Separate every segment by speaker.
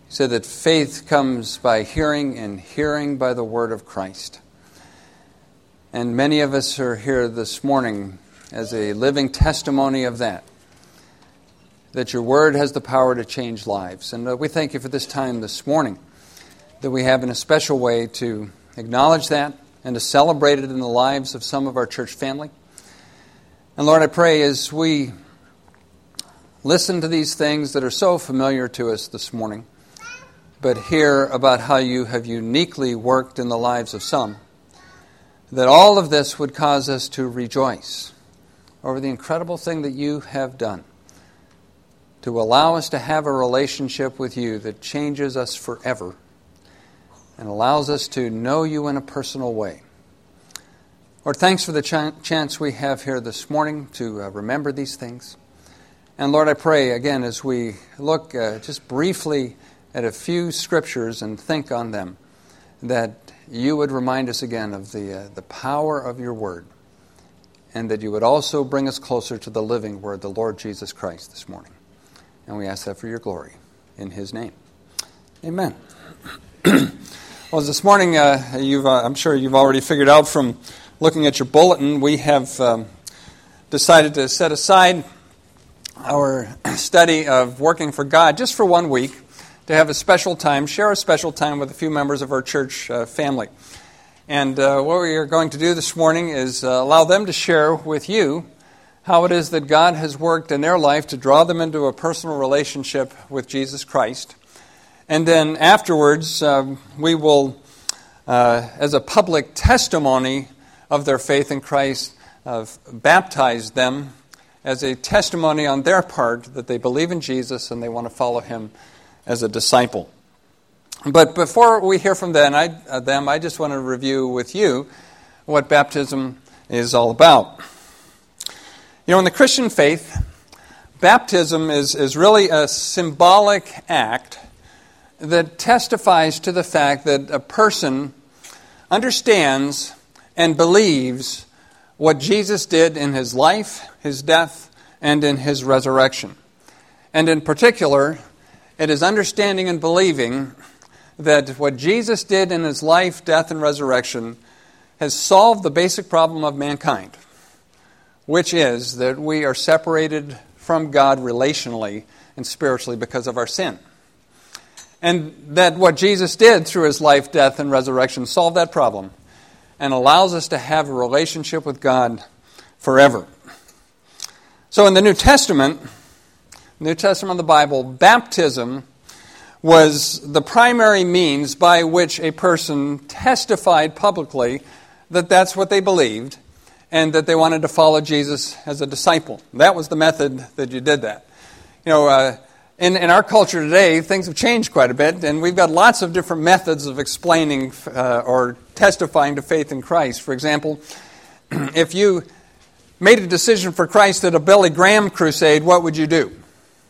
Speaker 1: He said that faith comes by hearing, and hearing by the word of Christ. And many of us are here this morning as a living testimony of that your word has the power to change lives. And we thank you for this time this morning that we have in a special way to acknowledge that and to celebrate it in the lives of some of our church family. And Lord, I pray as we listen to these things that are so familiar to us this morning, but hear about how you have uniquely worked in the lives of some, that all of this would cause us to rejoice over the incredible thing that you have done, to allow us to have a relationship with you that changes us forever and allows us to know you in a personal way. Lord, thanks for the chance we have here this morning to remember these things. And Lord, I pray again as we look just briefly at a few scriptures and think on them, that you would remind us again of the power of your word, and that you would also bring us closer to the living word, the Lord Jesus Christ, this morning. And we ask that for your glory, in his name. Amen. Well, this morning, I'm sure you've already figured out from looking at your bulletin, we have decided to set aside our study of working for God just for 1 week, to have a special time, share a special time with a few members of our church family. And what we are going to do this morning is allow them to share with you how it is that God has worked in their life to draw them into a personal relationship with Jesus Christ. And then afterwards, we will, as a public testimony of their faith in Christ, baptize them as a testimony on their part that they believe in Jesus and they want to follow him as a disciple. But before we hear from them, I just want to review with you what baptism is all about. You know, in the Christian faith, baptism is really a symbolic act that testifies to the fact that a person understands and believes what Jesus did in his life, his death, and in his resurrection. And in particular, it is understanding and believing that what Jesus did in his life, death, and resurrection has solved the basic problem of mankind, which is that we are separated from God relationally and spiritually because of our sin. And that what Jesus did through his life, death, and resurrection solved that problem and allows us to have a relationship with God forever. So in the New Testament of the Bible, baptism was the primary means by which a person testified publicly that that's what they believed and that they wanted to follow Jesus as a disciple. That was the method that you did that. You know, in our culture today, things have changed quite a bit, and we've got lots of different methods of explaining or testifying to faith in Christ. For example, if you made a decision for Christ at a Billy Graham crusade, what would you do?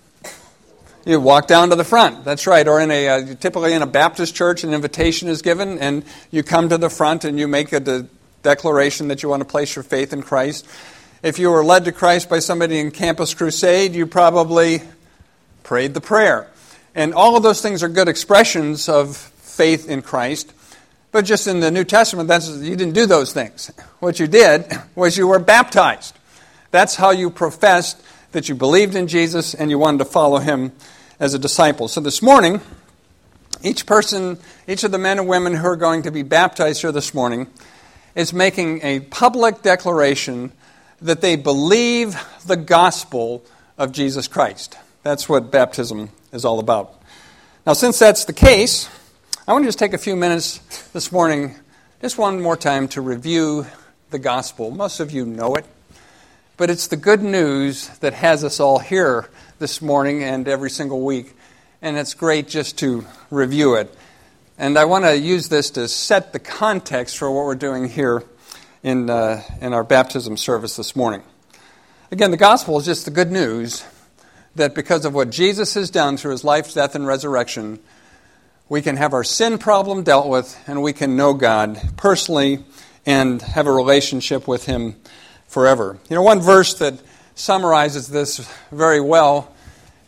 Speaker 1: You walk down to the front. That's right. Or typically in a Baptist church, an invitation is given, and you come to the front and you make a declaration that you want to place your faith in Christ. If you were led to Christ by somebody in Campus Crusade, you probably prayed the prayer. And all of those things are good expressions of faith in Christ. But just in the New Testament, you didn't do those things. What you did was you were baptized. That's how you professed that you believed in Jesus and you wanted to follow him as a disciple. So this morning, each of the men and women who are going to be baptized here this morning is making a public declaration that they believe the gospel of Jesus Christ. That's what baptism is all about. Now, since that's the case, I want to just take a few minutes this morning, just one more time, to review the gospel. Most of you know it, but it's the good news that has us all here this morning and every single week, and it's great just to review it. And I want to use this to set the context for what we're doing here in our baptism service this morning. Again, the gospel is just the good news that because of what Jesus has done through his life, death, and resurrection, we can have our sin problem dealt with, and we can know God personally and have a relationship with him forever. You know, one verse that summarizes this very well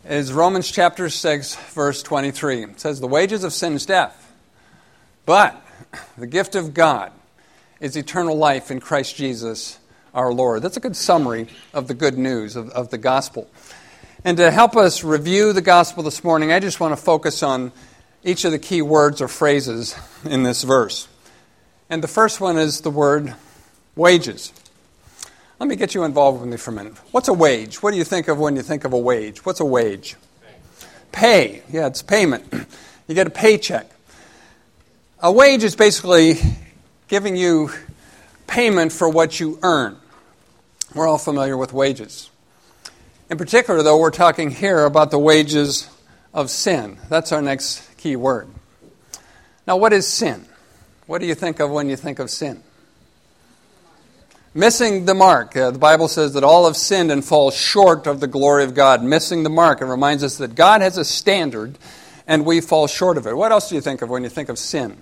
Speaker 1: is Romans chapter 6, verse 23. It says, "The wages of sin is death, but the gift of God is eternal life in Christ Jesus our Lord." That's a good summary of the good news of the gospel. And to help us review the gospel this morning, I just want to focus on each of the key words or phrases in this verse. And the first one is the word wages. Let me get you involved with me for a minute. What's a wage? What do you think of when you think of a wage? What's a wage? Pay. Yeah, it's payment. You get a paycheck. A wage is basically giving you payment for what you earn. We're all familiar with wages. In particular, though, we're talking here about the wages of sin. That's our next key word. Now, what is sin? What do you think of when you think of sin? Missing the mark. The Bible says that all have sinned and fall short of the glory of God. Missing the mark. It reminds us that God has a standard and we fall short of it. What else do you think of when you think of sin?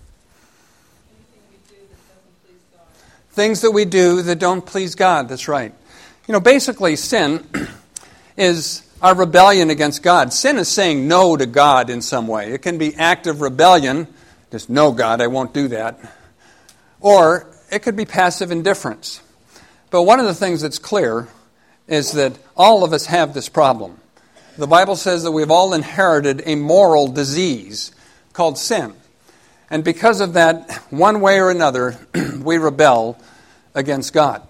Speaker 1: Things that we do that don't please God. That's right. You know, basically sin is our rebellion against God. Sin is saying no to God in some way. It can be active rebellion. Just, no, God, I won't do that. Or it could be passive indifference. But one of the things that's clear is that all of us have this problem. The Bible says that we've all inherited a moral disease called sin. And because of that, one way or another, we rebel against God.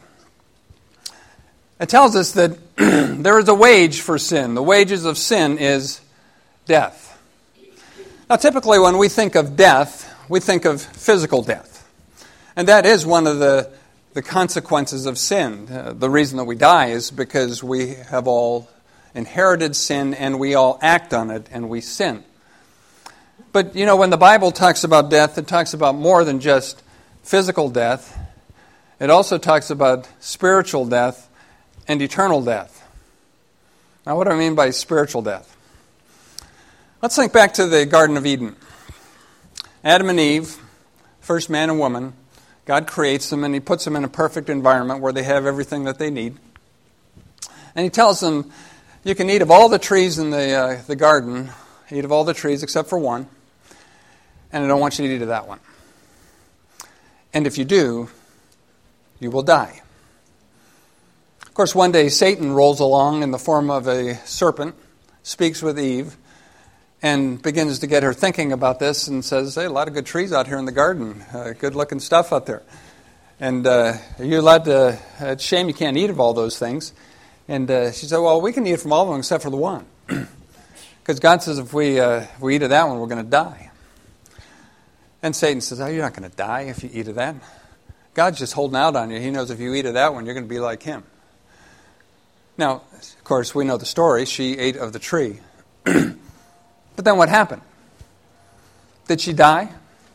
Speaker 1: It tells us that there is a wage for sin. The wages of sin is death. Now, typically when we think of death, we think of physical death. And that is one of the consequences of sin. The reason that we die is because we have all inherited sin and we all act on it and we sin. But, you know, when the Bible talks about death, it talks about more than just physical death. It also talks about spiritual death and eternal death. Now, what do I mean by spiritual death? Let's think back to the Garden of Eden. Adam and Eve, first man and woman, God creates them and He puts them in a perfect environment where they have everything that they need. And He tells them, you can eat of all the trees in the garden, eat of all the trees except for one, and I don't want you to eat of that one. And if you do, you will die. Of course, one day Satan rolls along in the form of a serpent, speaks with Eve, and begins to get her thinking about this and says, hey, a lot of good trees out here in the garden, good-looking stuff out there. And are you allowed to, it's a shame you can't eat of all those things. And she said, well, we can eat from all of them except for the one. Because God says if we eat of that one, we're going to die. And Satan says, oh, you're not going to die if you eat of that. God's just holding out on you. He knows if you eat of that one, you're going to be like Him. Now, of course, we know the story. She ate of the tree. But then what happened? Did she die?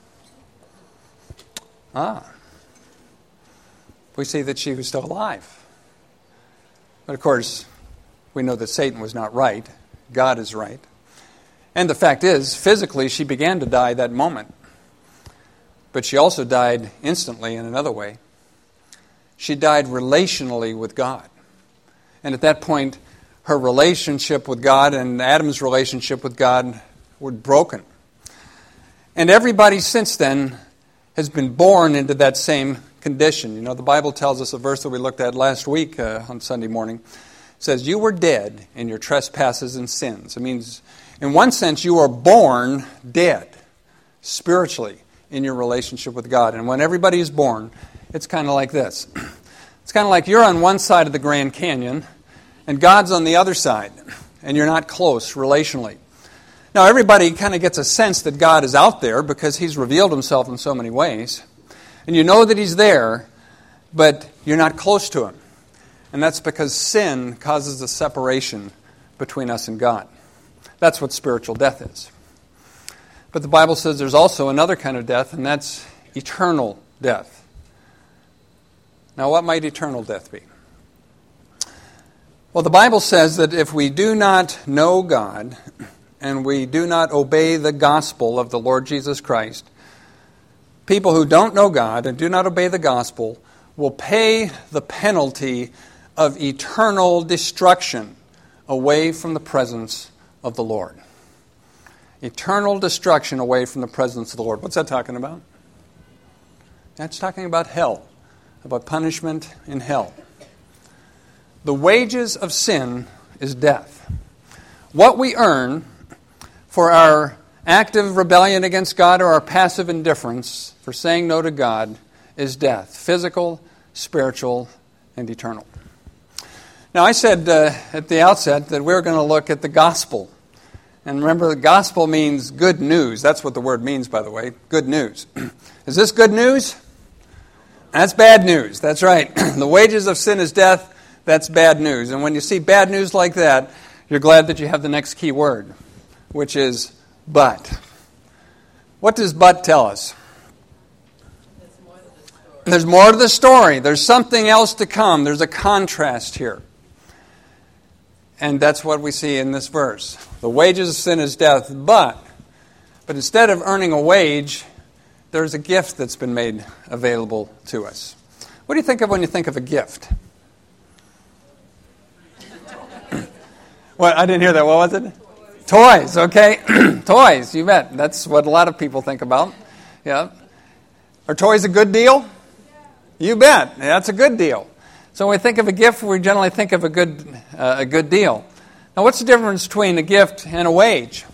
Speaker 1: We see that she was still alive. But of course, we know that Satan was not right. God is right. And the fact is, physically, she began to die that moment. But she also died instantly in another way. She died relationally with God. And at that point, her relationship with God and Adam's relationship with God were broken. And everybody since then has been born into that same condition. You know, the Bible tells us, a verse that we looked at last week on Sunday morning, says, you were dead in your trespasses and sins. It means, in one sense, you are born dead spiritually in your relationship with God. And when everybody is born, it's kind of like this. It's kind of like you're on one side of the Grand Canyon, and God's on the other side, and you're not close relationally. Now, everybody kind of gets a sense that God is out there because He's revealed Himself in so many ways. And you know that He's there, but you're not close to Him. And that's because sin causes a separation between us and God. That's what spiritual death is. But the Bible says there's also another kind of death, and that's eternal death. Now, what might eternal death be? Well, the Bible says that if we do not know God and we do not obey the gospel of the Lord Jesus Christ, people who don't know God and do not obey the gospel will pay the penalty of eternal destruction away from the presence of the Lord. Eternal destruction away from the presence of the Lord. What's that talking about? That's talking about hell, about punishment in hell. The wages of sin is death. What we earn for our active rebellion against God or our passive indifference for saying no to God is death, physical, spiritual, and eternal. Now, I said at the outset that we're going to look at the gospel. And remember, the gospel means good news. That's what the word means, by the way, good news. Is this good news? That's bad news. That's right. The wages of sin is death. That's bad news. And when you see bad news like that, you're glad that you have the next key word, which is but. What does but tell us? There's more to the story. There's something else to come. There's a contrast here. And that's what we see in this verse. The wages of sin is death, but instead of earning a wage, there's a gift that's been made available to us. What do you think of when you think of a gift? What? I didn't hear that. What was it? Toys, okay. Toys, you bet. That's what a lot of people think about. Yeah. Are toys a good deal? You bet. That's a good deal. So when we think of a gift, we generally think of a good deal. Now, what's the difference between a gift and a wage?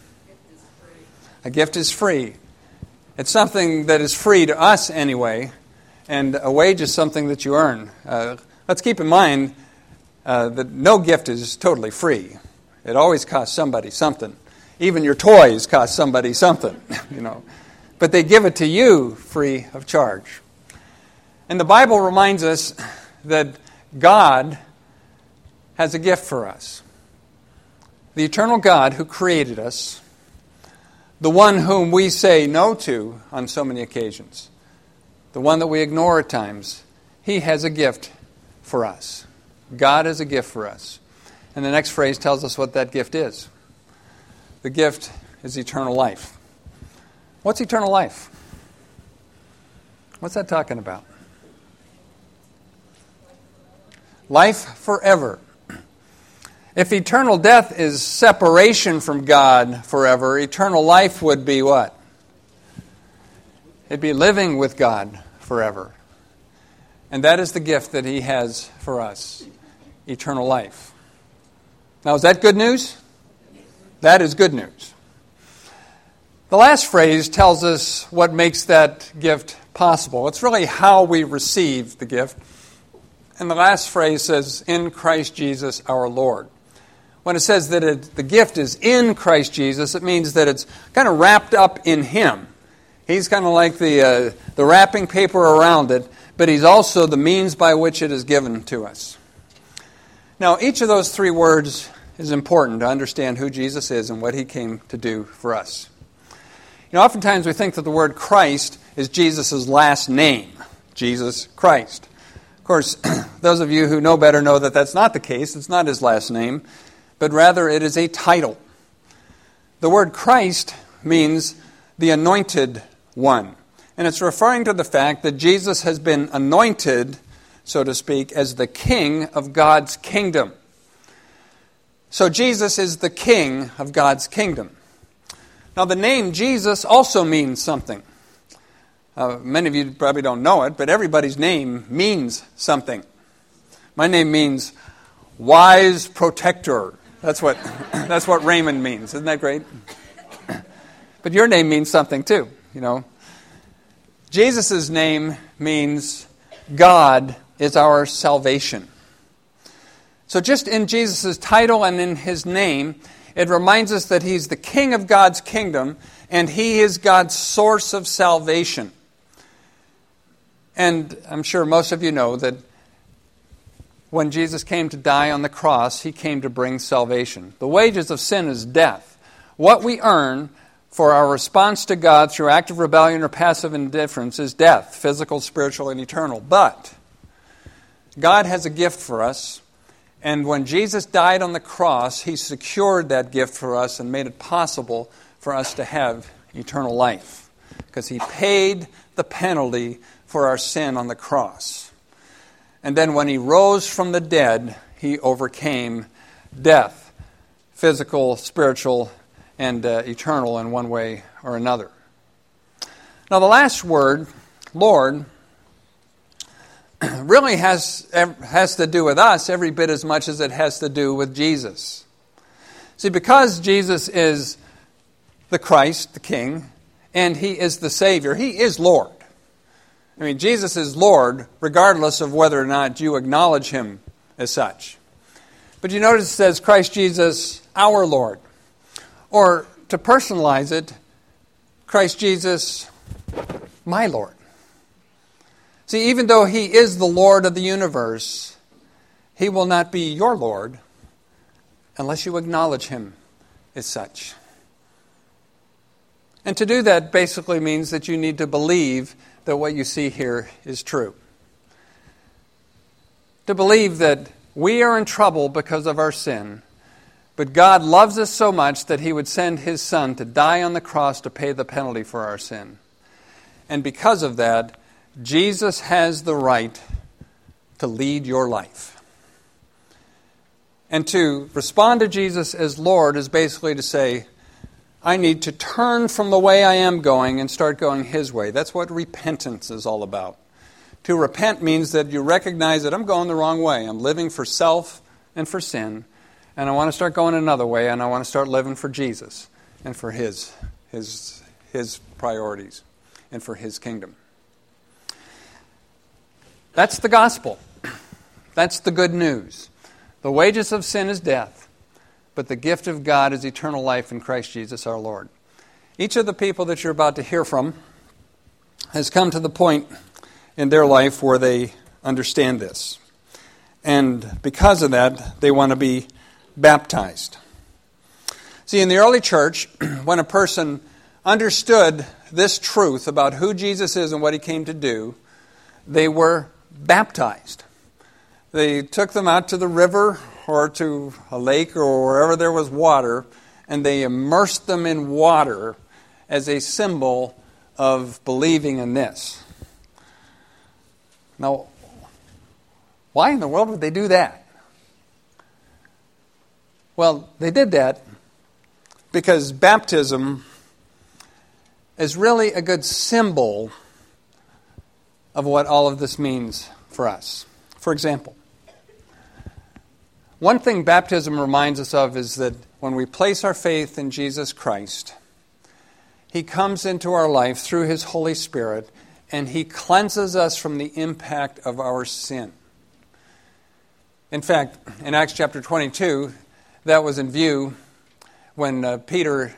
Speaker 1: A gift is free. It's something that is free to us anyway, and a wage is something that you earn. Let's keep in mind that no gift is totally free. It always costs somebody something. Even your toys cost somebody something, But they give it to you free of charge. And the Bible reminds us that God has a gift for us. The eternal God who created us, the one whom we say no to on so many occasions, the one that we ignore at times, He has a gift for us. God has a gift for us. And the next phrase tells us what that gift is. The gift is eternal life. What's eternal life? What's that talking about? Life forever. If eternal death is separation from God forever, eternal life would be what? It'd be living with God forever. And that is the gift that He has for us, eternal life. Now, is that good news? That is good news. The last phrase tells us what makes that gift possible. It's really how we receive the gift. And the last phrase says, in Christ Jesus our Lord. When it says that the gift is in Christ Jesus, it means that it's kind of wrapped up in Him. He's kind of like the wrapping paper around it, but He's also the means by which it is given to us. Now, each of those three words is important to understand who Jesus is and what He came to do for us. Oftentimes we think that the word Christ is Jesus' last name, Jesus Christ. Of course, those of you who know better know that that's not the case. It's not His last name, but rather it is a title. The word Christ means the anointed one. And it's referring to the fact that Jesus has been anointed, so to speak, as the king of God's kingdom. So Jesus is the king of God's kingdom. Now the name Jesus also means something. Many of you probably don't know it, but everybody's name means something. My name means wise protector. That's what Raymond means. Isn't that great? But your name means something too, Jesus' name means God is our salvation. So just in Jesus' title and in His name, it reminds us that He's the king of God's kingdom and He is God's source of salvation. And I'm sure most of you know that when Jesus came to die on the cross, He came to bring salvation. The wages of sin is death. What we earn for our response to God through active rebellion or passive indifference is death, physical, spiritual, and eternal. But God has a gift for us, and when Jesus died on the cross, He secured that gift for us and made it possible for us to have eternal life, because He paid the penalty for our sin on the cross. And then when He rose from the dead, He overcame death, physical, spiritual, and eternal in one way or another. Now the last word, Lord, really has to do with us every bit as much as it has to do with Jesus. See, because Jesus is the Christ, the King, and He is the Savior, He is Lord. I mean, Jesus is Lord regardless of whether or not you acknowledge Him as such. But you notice it says Christ Jesus, our Lord. Or to personalize it, Christ Jesus, my Lord. See, even though He is the Lord of the universe, He will not be your Lord unless you acknowledge Him as such. And to do that basically means that you need to believe that what you see here is true. To believe that we are in trouble because of our sin, but God loves us so much that He would send His Son to die on the cross to pay the penalty for our sin. And because of that, Jesus has the right to lead your life. And to respond to Jesus as Lord is basically to say, I need to turn from the way I am going and start going His way. That's what repentance is all about. To repent means that you recognize that I'm going the wrong way. I'm living for self and for sin, and I want to start going another way, and I want to start living for Jesus and for His priorities and for His kingdom. That's the gospel. That's the good news. The wages of sin is death, but the gift of God is eternal life in Christ Jesus our Lord. Each of the people that you're about to hear from has come to the point in their life where they understand this. And because of that, they want to be baptized. See, in the early church, when a person understood this truth about who Jesus is and what He came to do, they were baptized. They took them out to the river or to a lake or wherever there was water, and they immersed them in water as a symbol of believing in this. Now, why in the world would they do that? Well, they did that because baptism is really a good symbol of what all of this means for us. For example, one thing baptism reminds us of is that when we place our faith in Jesus Christ, He comes into our life through His Holy Spirit, and He cleanses us from the impact of our sin. In fact, in Acts chapter 22, that was in view when Paul,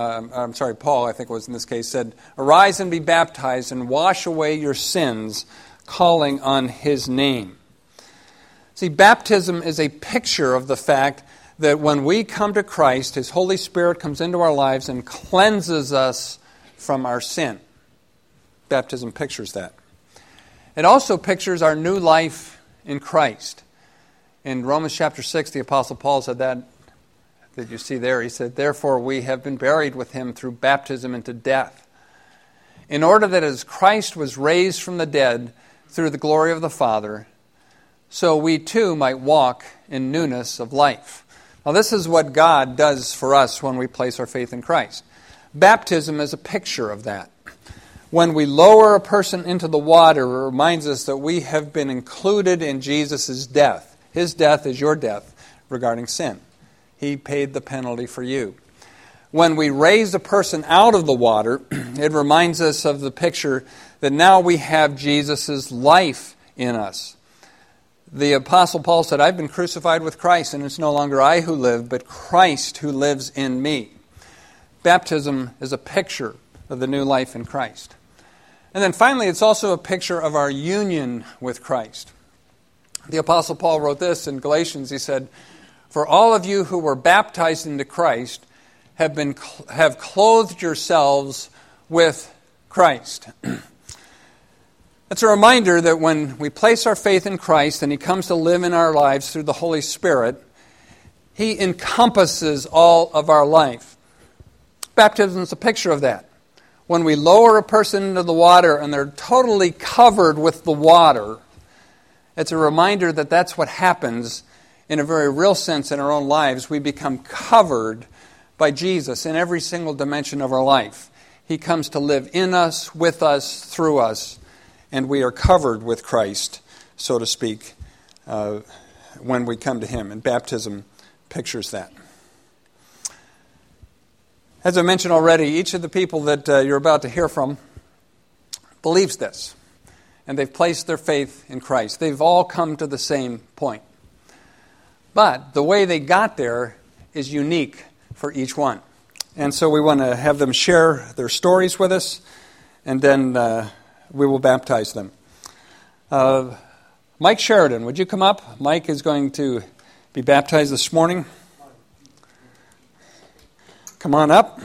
Speaker 1: I think it was in this case, said, "Arise and be baptized and wash away your sins, calling on His name." See, baptism is a picture of the fact that when we come to Christ, His Holy Spirit comes into our lives and cleanses us from our sin. Baptism pictures that. It also pictures our new life in Christ. In Romans chapter 6, the Apostle Paul said that you see there. He said, "Therefore we have been buried with Him through baptism into death, in order that as Christ was raised from the dead through the glory of the Father, so we too might walk in newness of life." Now this is what God does for us when we place our faith in Christ. Baptism is a picture of that. When we lower a person into the water, it reminds us that we have been included in Jesus' death. His death is your death regarding sin. He paid the penalty for you. When we raise a person out of the water, it reminds us of the picture that now we have Jesus' life in us. The Apostle Paul said, "I've been crucified with Christ, and it's no longer I who live, but Christ who lives in me." Baptism is a picture of the new life in Christ. And then finally, it's also a picture of our union with Christ. The Apostle Paul wrote this in Galatians. He said, "For all of you who were baptized into Christ have clothed yourselves with Christ." It's a reminder that when we place our faith in Christ and He comes to live in our lives through the Holy Spirit, He encompasses all of our life. Baptism is a picture of that. When we lower a person into the water and they're totally covered with the water, it's a reminder that that's what happens in a very real sense in our own lives, we become covered by Jesus in every single dimension of our life. He comes to live in us, with us, through us, and we are covered with Christ, so to speak, when we come to Him. And baptism pictures that. As I mentioned already, each of the people that you're about to hear from believes this, and they've placed their faith in Christ. They've all come to the same point. But the way they got there is unique for each one. And so we want to have them share their stories with us, and then we will baptize them. Mike Sheridan, would you come up? Mike is going to be baptized this morning. Come on up.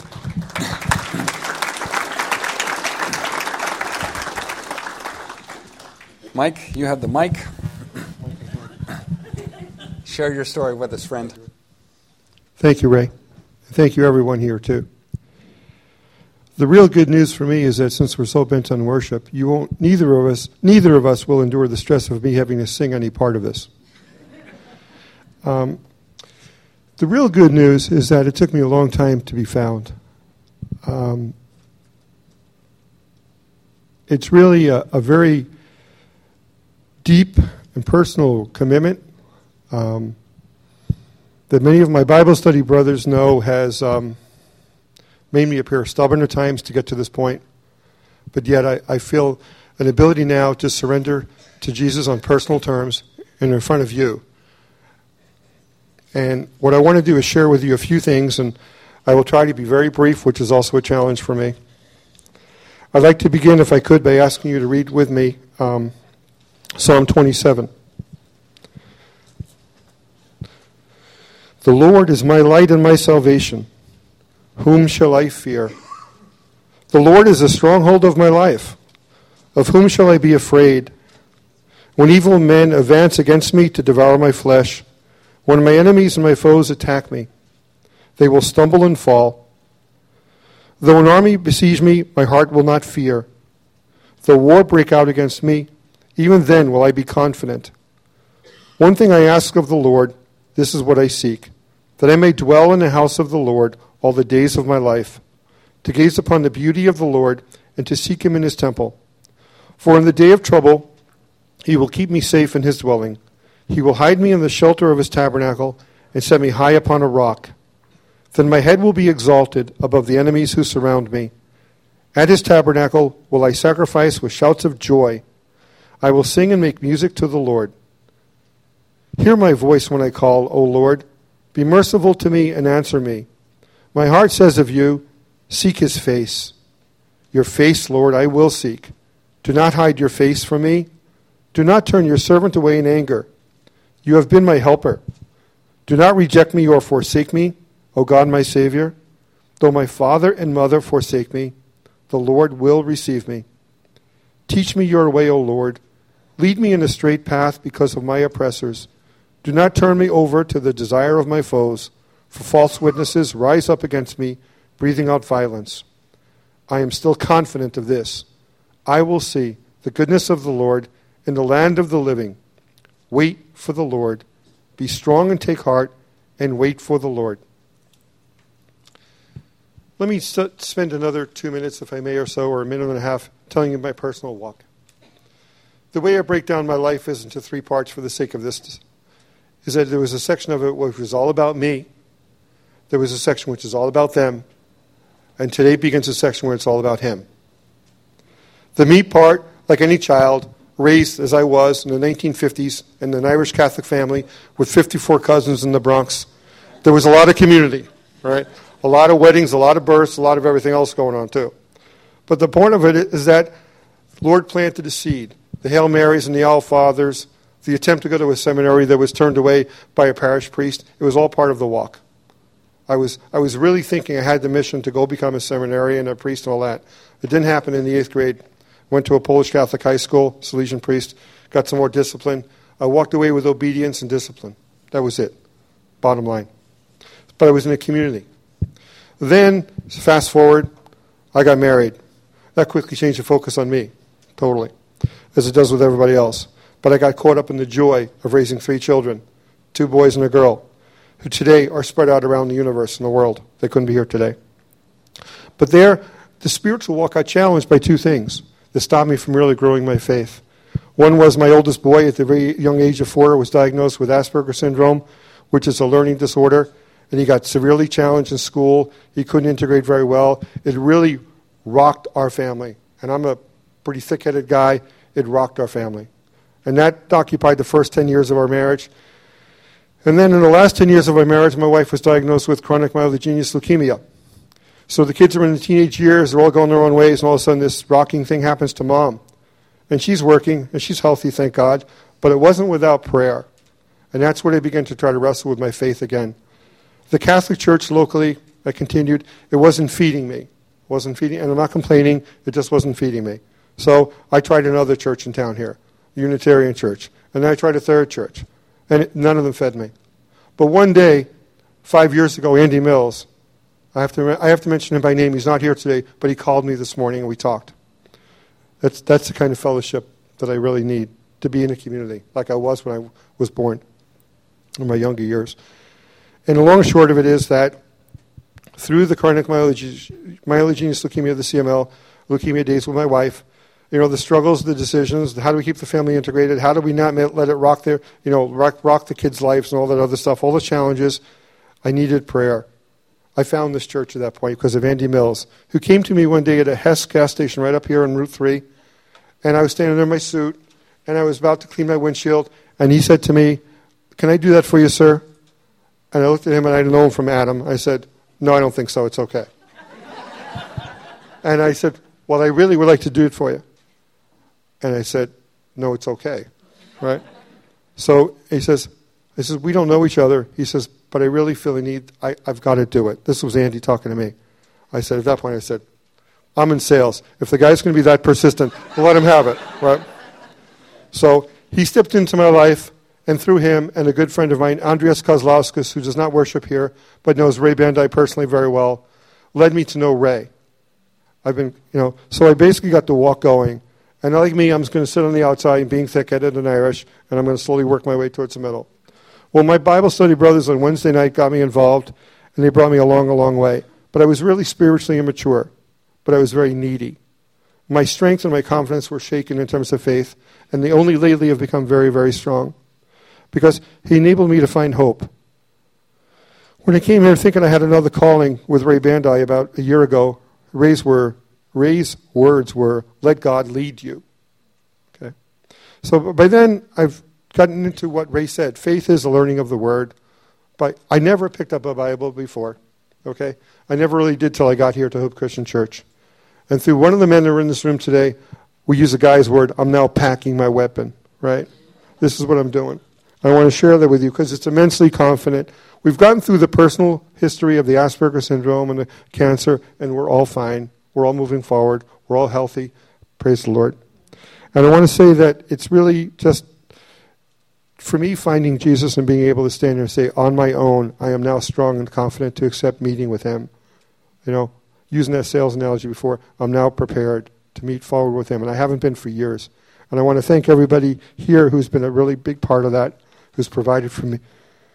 Speaker 1: Mike, you have the mic. Share your story with us, friend.
Speaker 2: Thank you, Ray. Thank you, everyone here, too. The real good news for me is that since we're so bent on worship, neither of us will endure the stress of me having to sing any part of this. The real good news is that it took me a long time to be found. It's really a very deep and personal commitment that many of my Bible study brothers know has made me appear stubborn at times to get to this point. But yet I feel an ability now to surrender to Jesus on personal terms and in front of you. And what I want to do is share with you a few things, and I will try to be very brief, which is also a challenge for me. I'd like to begin, if I could, by asking you to read with me Psalm 27. The Lord is my light and my salvation. Whom shall I fear? The Lord is the stronghold of my life. Of whom shall I be afraid? When evil men advance against me to devour my flesh, when my enemies and my foes attack me, they will stumble and fall. Though an army besiege me, my heart will not fear. Though war break out against me, even then will I be confident. One thing I ask of the Lord, this is what I seek, that I may dwell in the house of the Lord all the days of my life, to gaze upon the beauty of the Lord and to seek Him in His temple. For in the day of trouble He will keep me safe in His dwelling. He will hide me in the shelter of His tabernacle and set me high upon a rock. Then my head will be exalted above the enemies who surround me. At His tabernacle will I sacrifice with shouts of joy. I will sing and make music to the Lord. Hear my voice when I call, O Lord. Be merciful to me and answer me. My heart says of you, seek His face. Your face, Lord, I will seek. Do not hide your face from me. Do not turn your servant away in anger. You have been my helper. Do not reject me or forsake me, O God, my Savior. Though my father and mother forsake me, the Lord will receive me. Teach me your way, O Lord. Lead me in a straight path because of my oppressors. Do not turn me over to the desire of my foes, for false witnesses rise up against me, breathing out violence. I am still confident of this. I will see the goodness of the Lord in the land of the living. Wait for the Lord. Be strong and take heart, and wait for the Lord. Let me spend another 2 minutes, if I may, or so, or a minute and a half, telling you my personal walk. The way I break down my life is into 3 parts for the sake of this, is that there was a section of it which was all about me, there was a section which is all about them, and today begins a section where it's all about Him. The me part, like any child, raised as I was in the 1950s in an Irish Catholic family with 54 cousins in the Bronx, there was a lot of community, right? A lot of weddings, a lot of births, a lot of everything else going on too. But the point of it is that Lord planted a seed. The Hail Marys and the All Fathers, the attempt to go to a seminary that was turned away by a parish priest, it was all part of the walk. I was really thinking I had the mission to go become a seminarian, a priest and all that. It didn't happen in the 8th grade. Went to a Polish Catholic high school, Salesian priest, got some more discipline. I walked away with obedience and discipline. That was it, bottom line. But I was in a community. Then, fast forward, I got married. That quickly changed the focus on me, totally, as it does with everybody else. But I got caught up in the joy of raising 3 children, 2 boys and a girl, who today are spread out around the universe and the world. They couldn't be here today. But there, the spiritual walk got challenged by 2 things that stopped me from really growing my faith. One was my oldest boy at the very young age of 4 was diagnosed with Asperger's syndrome, which is a learning disorder, and he got severely challenged in school. He couldn't integrate very well. It really rocked our family. And I'm a pretty thick-headed guy. It rocked our family. And that occupied the first 10 years of our marriage. And then in the last 10 years of our marriage, my wife was diagnosed with chronic myelogenous leukemia. So the kids are in the teenage years, they're all going their own ways, and all of a sudden this rocking thing happens to Mom. And she's working, and she's healthy, thank God, but it wasn't without prayer. And that's when I began to try to wrestle with my faith again. The Catholic Church locally, I continued, it wasn't feeding me. And I'm not complaining, it just wasn't feeding me. So I tried another church in town here, Unitarian Church, and then I tried a third church, and none of them fed me. But one day, 5 years ago, Andy Mills, I have to mention him by name. He's not here today, but he called me this morning and we talked. That's the kind of fellowship that I really need to be in a community, like I was when I was born in my younger years. And the long and short of it is that through the chronic myelogenous leukemia, the CML, leukemia days with my wife, the struggles, the decisions, how do we keep the family integrated, how do we not let it rock rock the kids' lives and all that other stuff, all the challenges, I needed prayer. I found this church at that point because of Andy Mills, who came to me one day at a Hess gas station right up here on Route 3, and I was standing there in my suit, and I was about to clean my windshield, and he said to me, "Can I do that for you, sir?" And I looked at him, and I didn't know him from Adam. I said, "No, I don't think so. It's okay." And I said, "Well, I really would like to do it for you." And I said, "No, it's okay." Right? So he says, "We don't know each other." He says, "But I really feel the need, I've got to do it." This was Andy talking to me. I said, at that point, I said, "I'm in sales. If the guy's going to be that persistent, we'll let him have it." Right? So he stepped into my life, and through him and a good friend of mine, Andreas Kozlauskas, who does not worship here, but knows Ray Bandai personally very well, led me to know Ray. So I basically got the walk going. And like me, I'm just going to sit on the outside being thick-headed and Irish, and I'm going to slowly work my way towards the middle. Well, my Bible study brothers on Wednesday night got me involved, and they brought me along a long way. But I was really spiritually immature, but I was very needy. My strength and my confidence were shaken in terms of faith, and they only lately have become very, very strong, because he enabled me to find hope. When I came here thinking I had another calling with Ray Bandai about a year ago, Ray's words were, "Let God lead you." Okay. So by then, I've gotten into what Ray said. Faith is the learning of the Word. But I never picked up a Bible before. Okay? I never really did till I got here to Hope Christian Church. And through one of the men that are in this room today, we use a guy's word, "I'm now packing my weapon." Right? This is what I'm doing. I want to share that with you because it's immensely confident. We've gotten through the personal history of the Asperger syndrome and the cancer, and we're all fine. We're all moving forward. We're all healthy. Praise the Lord. And I want to say that it's really just, for me, finding Jesus and being able to stand there and say, on my own, I am now strong and confident to accept meeting with him. Using that sales analogy before, I'm now prepared to meet forward with him. And I haven't been for years. And I want to thank everybody here who's been a really big part of that, who's provided for me.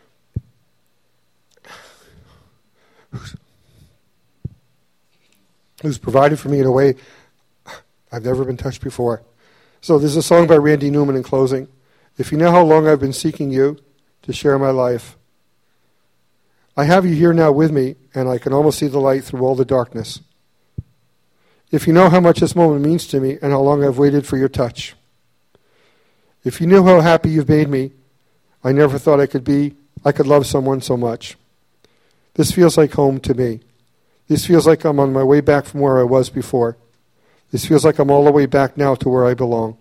Speaker 2: Who's provided for me in a way I've never been touched before. So there's a song by Randy Newman in closing. If you know how long I've been seeking you to share my life, I have you here now with me, and I can almost see the light through all the darkness. If you know how much this moment means to me and how long I've waited for your touch. If you knew how happy you've made me, I never thought I could love someone so much. This feels like home to me. This feels like I'm on my way back from where I was before. This feels like I'm all the way back now to where I belong.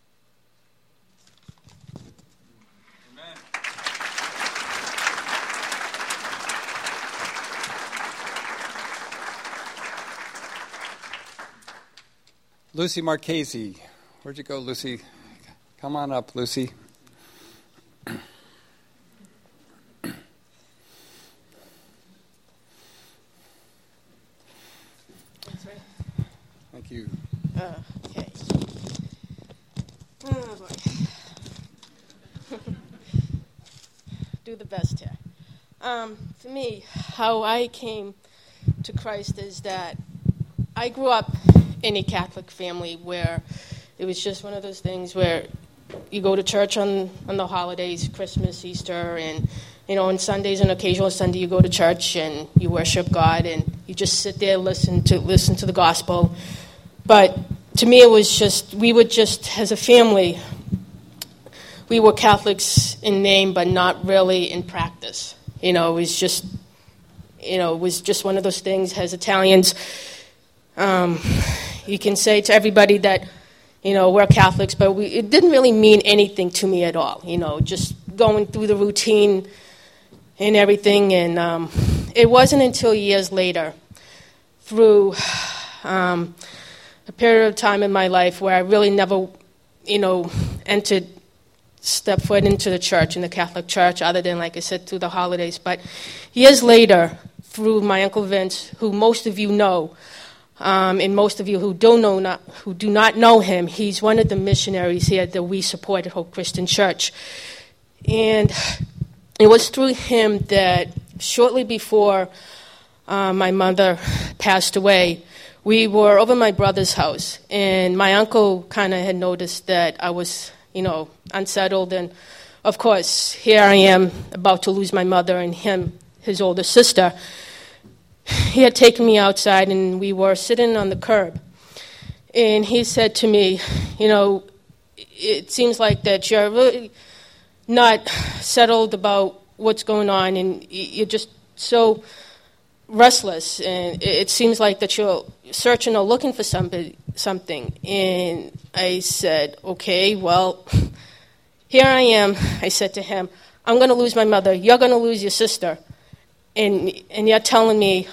Speaker 1: Amen. Lucy Marchese. Where'd you go, Lucy? Come on up, Lucy. Thank you.
Speaker 3: Okay. Oh, boy. do the best here. For me, how I came to Christ is that I grew up in a Catholic family where it was just one of those things where you go to church on the holidays, Christmas, Easter, and on Sundays, an occasional Sunday, you go to church and you worship God, and you just sit there, listen to the gospel. But to me, it was just, we would just, as a family, we were Catholics in name, but not really in practice. It was just, one of those things. As Italians, you can say to everybody that, we're Catholics, but it didn't really mean anything to me at all. Just going through the routine and everything. And it wasn't until years later, through a period of time in my life where I really never, stepped foot into the church, in the Catholic Church, other than, like I said, through the holidays. But years later, through my Uncle Vince, who most of you know, and most of you who do not know him, he's one of the missionaries here that we support at Hope Christian Church. And it was through him that shortly before my mother passed away, we were over my brother's house, and my uncle kind of had noticed that I was, unsettled, and of course, here I am about to lose my mother and him, his older sister. He had taken me outside, and we were sitting on the curb, and he said to me, it seems like that you're really not settled about what's going on, and you're just so restless, and it seems like that you're searching or looking for something. And I said, okay, well, here I am. I said to him, I'm going to lose my mother. You're going to lose your sister. And you're telling me,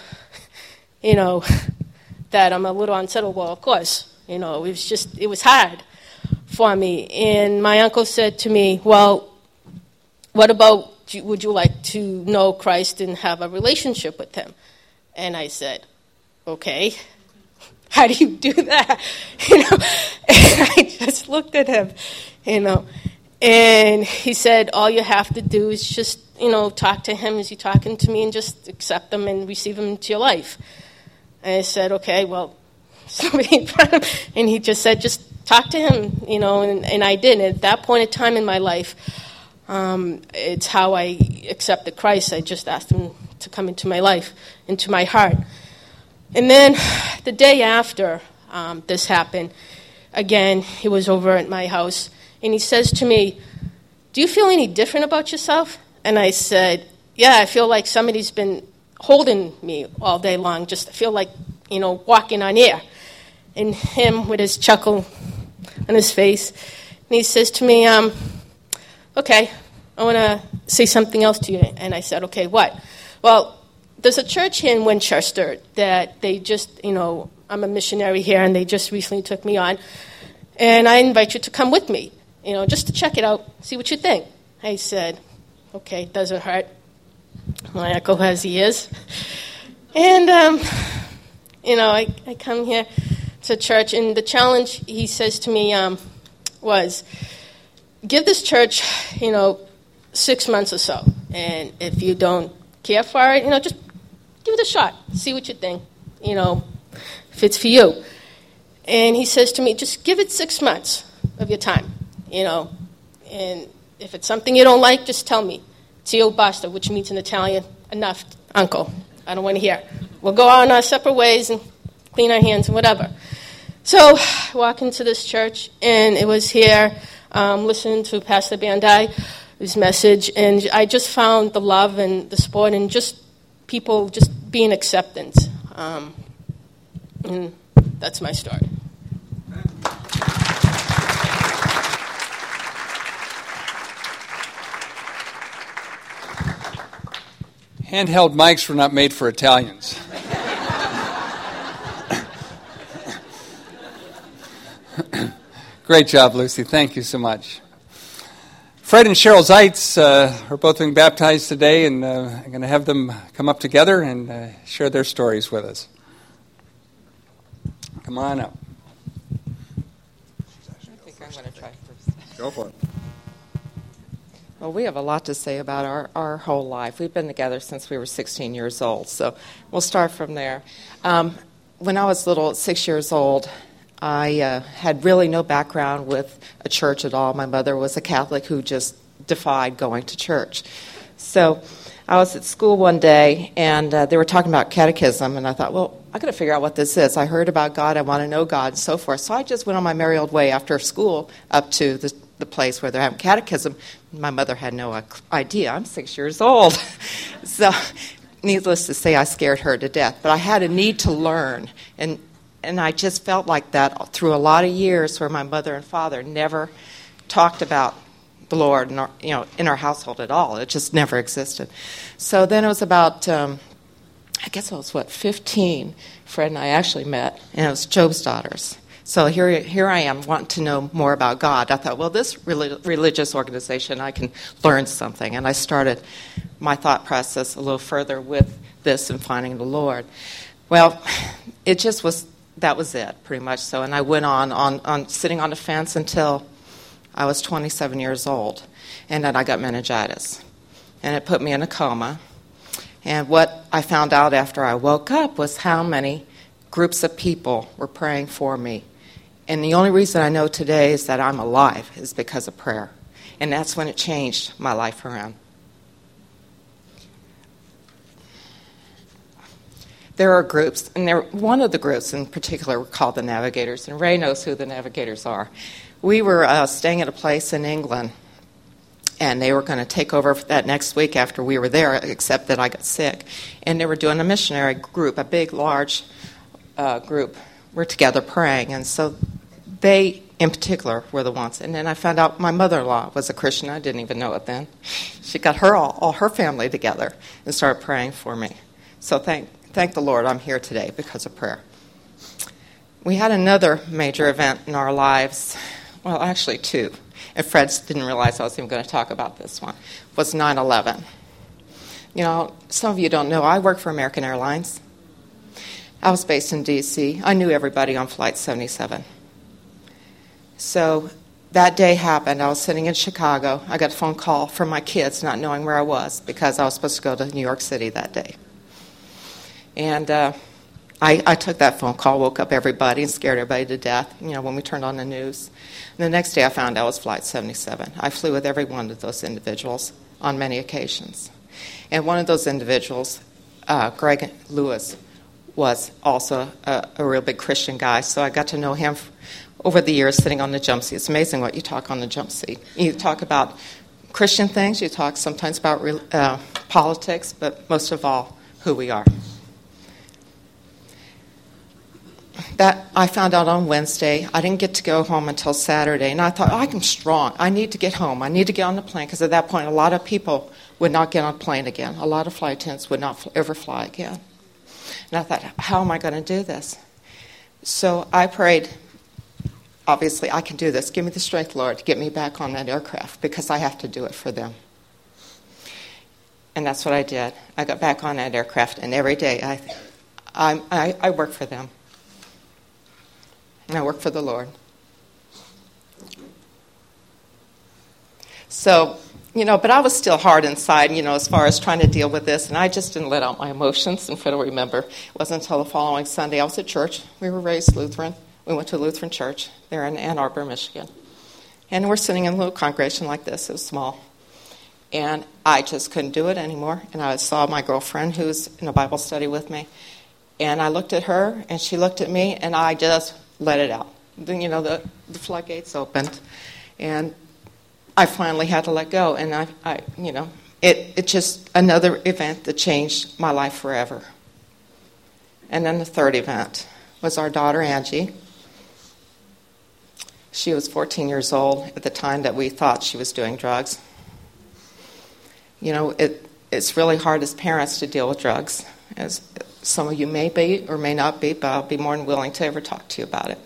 Speaker 3: that I'm a little unsettled. Well, of course, it was hard for me. And my uncle said to me, well, what about, would you like to know Christ and have a relationship with him? And I said, okay, how do you do that? And I just looked at him, and he said, all you have to do is just, talk to him as you're talking to me, and just accept him and receive him into your life. And I said, okay, well, somebody, and he just said, just talk to him, and I did. And at that point in time in my life, it's how I accepted Christ. I just asked him to come into my life, into my heart. And then the day after this happened, again, he was over at my house, and he says to me, do you feel any different about yourself? And I said, yeah, I feel like somebody's been holding me all day long. Just feel like, walking on air. And him with his chuckle on his face, and he says to me, okay, I want to say something else to you. And I said, okay, what? Well, there's a church here in Winchester that they just, I'm a missionary here, and they just recently took me on. And I invite you to come with me, just to check it out, see what you think. I said, okay, doesn't hurt. My uncle has ears. And, I come here to church, and the challenge, he says to me, was, give this church, 6 months or so. And if you don't care for it, just give it a shot. See what you think, if it's for you. And he says to me, just give it 6 months of your time, and if it's something you don't like, just tell me. Zio basta, which means in Italian, enough, uncle. I don't want to hear. We'll go on our separate ways and clean our hands and whatever. So I walk into this church, and it was here, listening to Pastor Bandai, his message, and I just found the love and the support and just people just being acceptant. And that's my story.
Speaker 1: Handheld mics were not made for Italians. Great job, Lucy. Thank you so much. Fred and Cheryl Zeitz are both being baptized today, and I'm going to have them come up together and share their stories with us. Come on up.
Speaker 4: I think I'm going to try first.
Speaker 1: Go for it.
Speaker 4: Well, we have a lot to say about our whole life. We've been together since we were 16 years old, so we'll start from there. When I was little, 6 years old, I had really no background with a church at all. My mother was a Catholic who just defied going to church. So I was at school one day, and they were talking about catechism, and I thought, well, I got to figure out what this is. I heard about God, I want to know God, and so forth. So I just went on my merry old way after school up to the place where they're having catechism. My mother had no idea. I'm 6 years old. So needless to say, I scared her to death. But I had a need to learn, and I just felt like that through a lot of years where my mother and father never talked about the Lord in our household at all. It just never existed. So then it was about, I guess it was, 15, Fred and I actually met, and it was Job's Daughters. So here I am wanting to know more about God. I thought, well, this religious organization, I can learn something. And I started my thought process a little further with this and finding the Lord. Well, it just was, that was it, pretty much so. And I went on sitting on the fence until I was 27 years old. And then I got meningitis. And it put me in a coma. And what I found out after I woke up was how many groups of people were praying for me. And the only reason I know today is that I'm alive is because of prayer. And that's when it changed my life around. There are groups, and one of the groups in particular were called the Navigators, and Ray knows who the Navigators are. We were staying at a place in England, and they were going to take over that next week after we were there, except that I got sick. And they were doing a missionary group, a big, large group. We're together praying, and so they, in particular, were the ones. And then I found out my mother-in-law was a Christian. I didn't even know it then. She got all her family together and started praying for me. So thank the Lord I'm here today because of prayer. We had another major event in our lives, well, actually two, and Fred didn't realize I was even going to talk about this one, was 9/11. You know, some of you don't know, I work for American Airlines. I was based in D.C. I knew everybody on Flight 77. So that day happened. I was sitting in Chicago. I got a phone call from my kids not knowing where I was because I was supposed to go to New York City that day. And I took that phone call, woke up everybody and scared everybody to death, when we turned on the news. And the next day I found out it was Flight 77. I flew with every one of those individuals on many occasions. And one of those individuals, Greg Lewis, was also a real big Christian guy, so I got to know him over the years sitting on the jump seat. It's amazing what you talk on the jump seat. You talk about Christian things, you talk sometimes about politics, but most of all, who we are. That I found out on Wednesday. I didn't get to go home until Saturday, and I thought, I'm strong. I need to get home. I need to get on the plane, because at that point, a lot of people would not get on a plane again. A lot of flight attendants would not ever fly again. And I thought, how am I going to do this? So I prayed, obviously, I can do this. Give me the strength, Lord, to get me back on that aircraft, because I have to do it for them. And that's what I did. I got back on that aircraft, and every day I work for them. And I work for the Lord. So, but I was still hard inside, as far as trying to deal with this, and I just didn't let out my emotions. And Fred will remember, it wasn't until the following Sunday I was at church. We were raised Lutheran. We went to a Lutheran church there in Ann Arbor, Michigan. And we're sitting in a little congregation like this. It was small. And I just couldn't do it anymore. And I saw my girlfriend who was in a Bible study with me. And I looked at her, and she looked at me, and I just let it out. Then, the floodgates opened. And I finally had to let go, and it's just another event that changed my life forever. And then the third event was our daughter, Angie. She was 14 years old at the time that we thought she was doing drugs. It's really hard as parents to deal with drugs, as some of you may be or may not be, but I'll be more than willing to ever talk to you about it.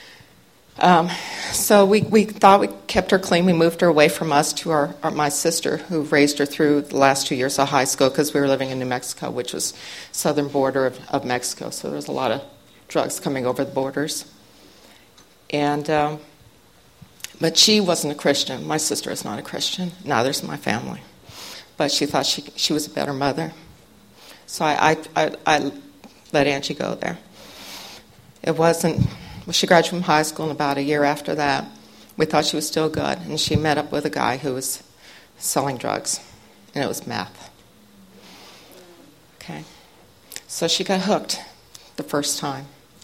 Speaker 4: So we thought we kept her clean. We moved her away from us to my sister, who raised her through the last 2 years of high school, because we were living in New Mexico, which was southern border of Mexico. So there was a lot of drugs coming over the borders. And But she wasn't a Christian. My sister is not a Christian. Neither is my family. But she thought she was a better mother. So I let Angie go there. It wasn't... Well, she graduated from high school, and about a year after that, we thought she was still good, and she met up with a guy who was selling drugs, and it was meth. Okay. So she got hooked the first time.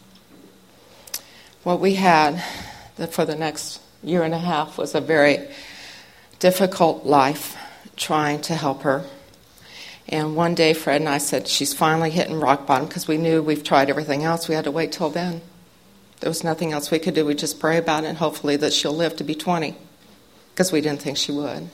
Speaker 4: What we had for the next year and a half was a very difficult life trying to help her. And one day Fred and I said, she's finally hitting rock bottom, because we knew we've tried everything else. We had to wait till then. There was nothing else we could do. We just pray about it and hopefully that she'll live to be 20, because we didn't think she would.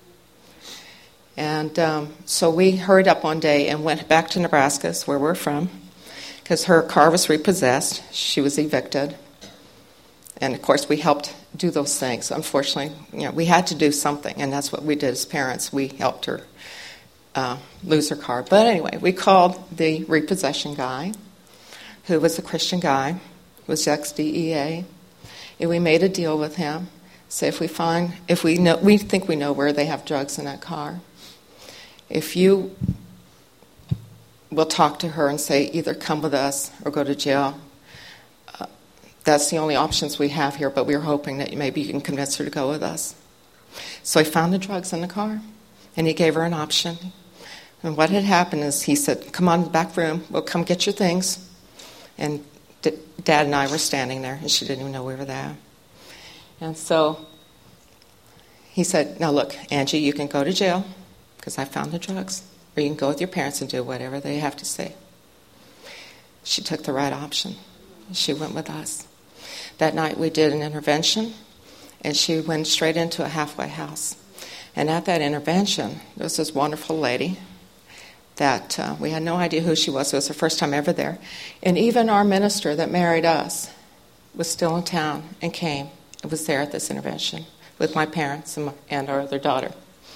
Speaker 4: And so we hurried up one day and went back to Nebraska, where we're from, because her car was repossessed. She was evicted. And, of course, we helped do those things. Unfortunately, we had to do something, and that's what we did as parents. We helped her lose her car. But anyway, we called the repossession guy, who was a Christian guy, was ex-DEA, and we made a deal with him. So we think we know where they have drugs in that car. If you will talk to her and say either come with us or go to jail, that's the only options we have here, but we were hoping that maybe you can convince her to go with us. So he found the drugs in the car, and he gave her an option. And what had happened is he said, come on to the back room, we'll come get your things. And Dad and I were standing there, and she didn't even know we were there. And so he said, now look, Angie, you can go to jail, because I found the drugs, or you can go with your parents and do whatever they have to say. She took the right option. She went with us. That night we did an intervention, and she went straight into a halfway house. And at that intervention, there was this wonderful lady that we had no idea who she was. It was her first time ever there. And even our minister that married us was still in town and came and was there at this intervention with my parents and our other daughter.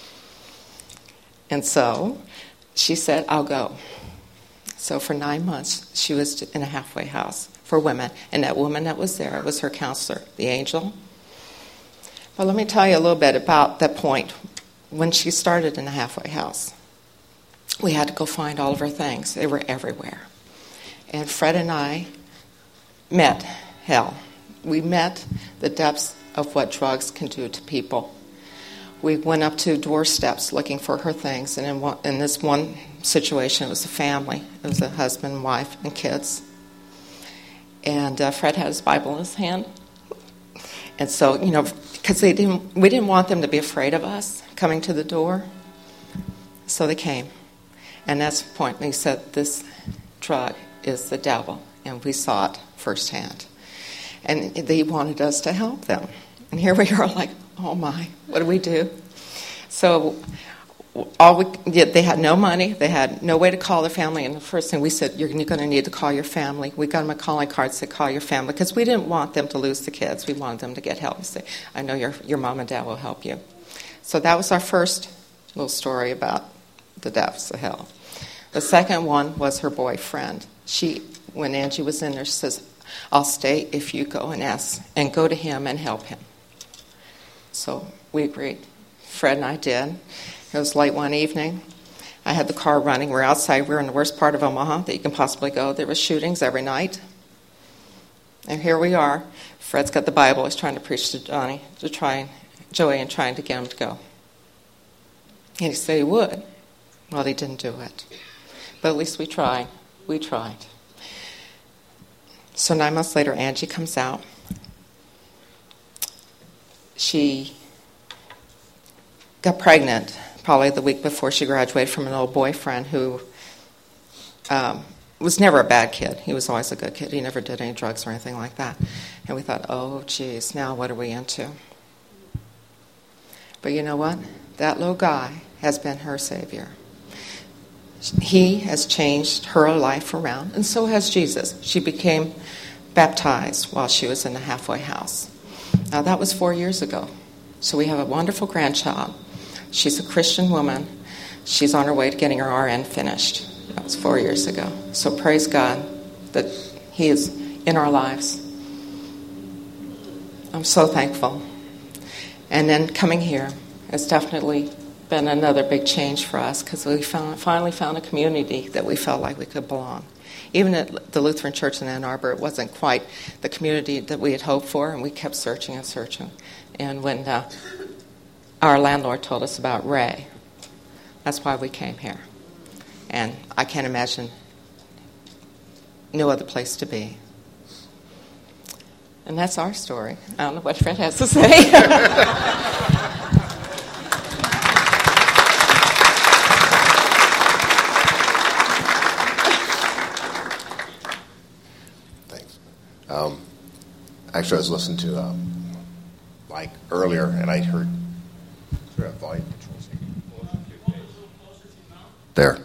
Speaker 4: And so she said, I'll go. So for 9 months, she was in a halfway house for women. And that woman that was there was her counselor, the angel. Well, let me tell you a little bit about that point. When she started in the halfway house, we had to go find all of her things. They were everywhere. And Fred and I met hell. We met the depths of what drugs can do to people. We went up to doorsteps looking for her things. And in this one situation, it was a family. It was a husband, wife, and kids. And Fred had his Bible in his hand. And so, because we didn't want them to be afraid of us coming to the door. So they came. And that's the point. He said, this drug is the devil. And we saw it firsthand. And they wanted us to help them. And here we are like, oh my, what do we do? So they had no money. They had no way to call their family. And the first thing we said, you're going to need to call your family. We got them a calling card that said, call your family. Because we didn't want them to lose the kids. We wanted them to get help. We said, I know your mom and dad will help you. So that was our first little story about the depths of hell. The second one was her boyfriend. When Angie was in there, she says, I'll stay if you go and ask and go to him and help him. So we agreed. Fred and I did. It was late one evening. I had the car running. We're outside. We're in the worst part of Omaha that you can possibly go. There were shootings every night. And here we are. Fred's got the Bible. He's trying to preach to Joey and trying to get him to go. And he said he would. Well, he didn't do it. But at least we tried. We tried. So 9 months later, Angie comes out. She got pregnant probably the week before she graduated from an old boyfriend who was never a bad kid. He was always a good kid. He never did any drugs or anything like that. And we thought, oh, geez, now what are we into? But you know what? That little guy has been her savior. He has changed her life around, and so has Jesus. She became baptized while she was in the halfway house. Now, that was 4 years ago. So we have a wonderful grandchild. She's a Christian woman. She's on her way to getting her RN finished. That was 4 years ago. So praise God that He is in our lives. I'm so thankful. And then coming here has definitely been another big change for us because we finally found a community that we felt like we could belong. Even at the Lutheran Church in Ann Arbor, it wasn't quite the community that we had hoped for, and we kept searching and searching. And when our landlord told us about Ray, that's why we came here. And I can't imagine no other place to be. And that's our story. I don't know what Fred has to say.
Speaker 5: Thanks. Actually, I was listening to Mike earlier, and I heard volume controls. There.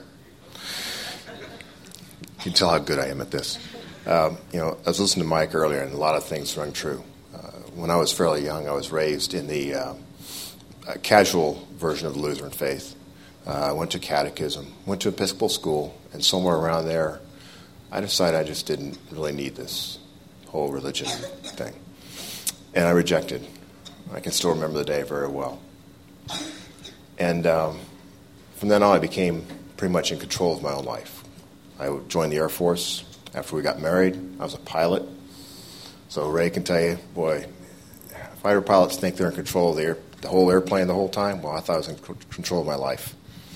Speaker 5: You can tell how good I am at this. I was listening to Mike earlier, and a lot of things rang true. When I was fairly young, I was raised in the casual version of the Lutheran faith. I went to catechism, went to Episcopal school, and somewhere around there, I decided I just didn't really need this whole religion thing. And I rejected. I can still remember the day very well. And from then on, I became pretty much in control of my own life. I joined the Air Force. After we got married, I was a pilot. So Ray can tell you, boy, fighter pilots think they're in control of the whole airplane the whole time. Well, I thought I was in control of my life.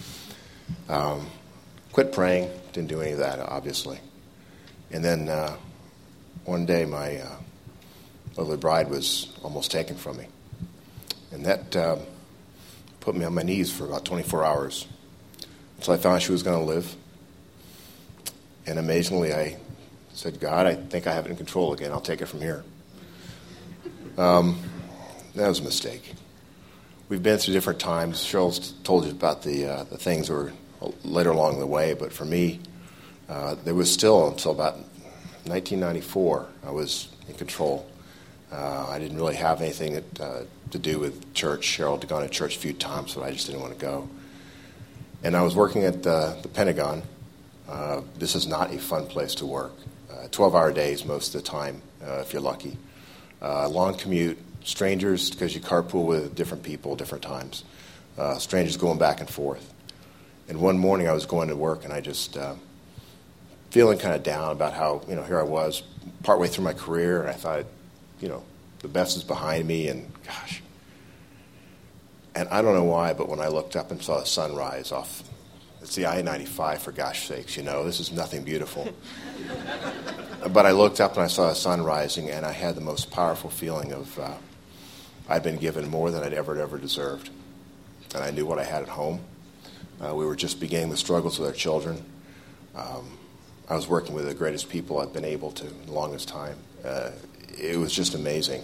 Speaker 5: Quit praying, didn't do any of that, obviously. And then one day my lovely bride was almost taken from me. And that put me on my knees for about 24 hours until I found she was going to live. And amazingly, I said, God, I think I have it in control again. I'll take it from here. That was a mistake. We've been through different times. Cheryl's told you about the things that were later along the way, but for me, there was still until about 1994 I was in control. I didn't really have anything to do with church. Cheryl had gone to church a few times, but I just didn't want to go. And I was working at the Pentagon. This is not a fun place to work. 12-hour days most of the time, if you're lucky. Long commute, strangers, because you carpool with different people, different times. Strangers going back and forth. And one morning I was going to work, and I just feeling kind of down about how, here I was, partway through my career, and I thought, the best is behind me, and gosh. And I don't know why, but when I looked up and saw the sunrise off, it's the I-95, for gosh sakes, this is nothing beautiful. But I looked up and I saw the sun rising, and I had the most powerful feeling of I'd been given more than I'd ever deserved. And I knew what I had at home. We were just beginning the struggles with our children. I was working with the greatest people I've been able to in the longest time. It was just amazing.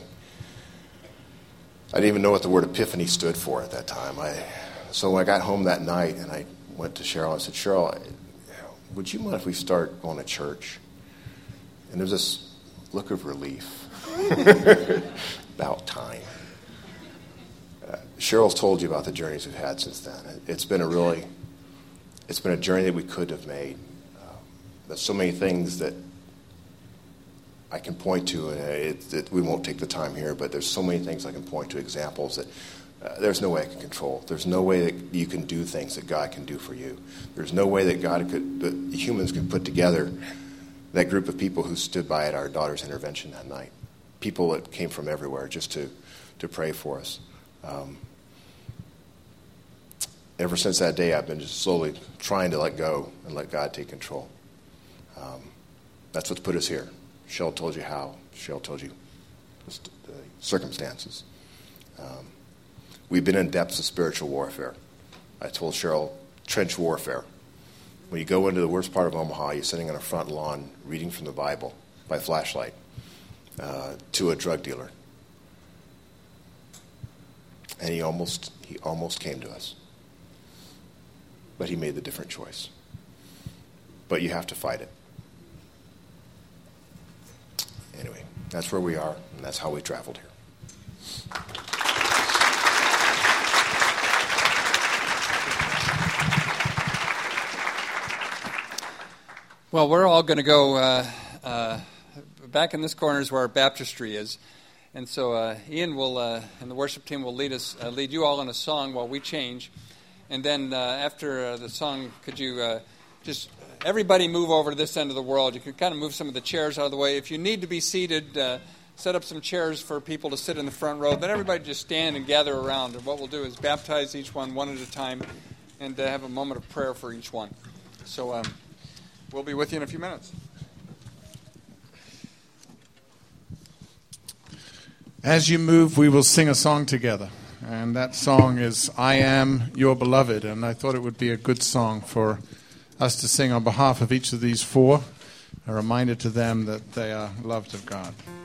Speaker 5: I didn't even know what the word epiphany stood for at that time. So when I got home that night and I went to Cheryl, I said, Cheryl, would you mind if we start going to church? And there's this look of relief. About time. Cheryl's told you about the journeys we've had since then. It's been a journey that we couldn't have made. There's so many things that I can point to, and we won't take the time here, but there's so many things I can point to, examples that there's no way I can control. There's no way that you can do things that God can do for you. There's no way that that humans could put together that group of people who stood by at our daughter's intervention that night. People that came from everywhere just to pray for us. Ever since that day, I've been just slowly trying to let go and let God take control. That's what's put us here. Cheryl told you how. Cheryl told you the circumstances. We've been in depths of spiritual warfare. I told Cheryl, trench warfare. When you go into the worst part of Omaha, you're sitting on a front lawn reading from the Bible by flashlight to a drug dealer. And he almost came to us. But he made the different choice. But you have to fight it. Anyway, that's where we are, and that's how we traveled here.
Speaker 1: Well, we're all going to go back in this corner is where our baptistry is. And so Ian will, and the worship team will lead you all in a song while we change. And then after the song, could you just everybody move over to this end of the world? You can kind of move some of the chairs out of the way. If you need to be seated, set up some chairs for people to sit in the front row. Then everybody just stand and gather around. And what we'll do is baptize each one at a time and have a moment of prayer for each one. So we'll be with you in a few minutes.
Speaker 6: As you move, we will sing a song together. And that song is I Am Your Beloved. And I thought it would be a good song for us to sing on behalf of each of these four, a reminder to them that they are loved of God.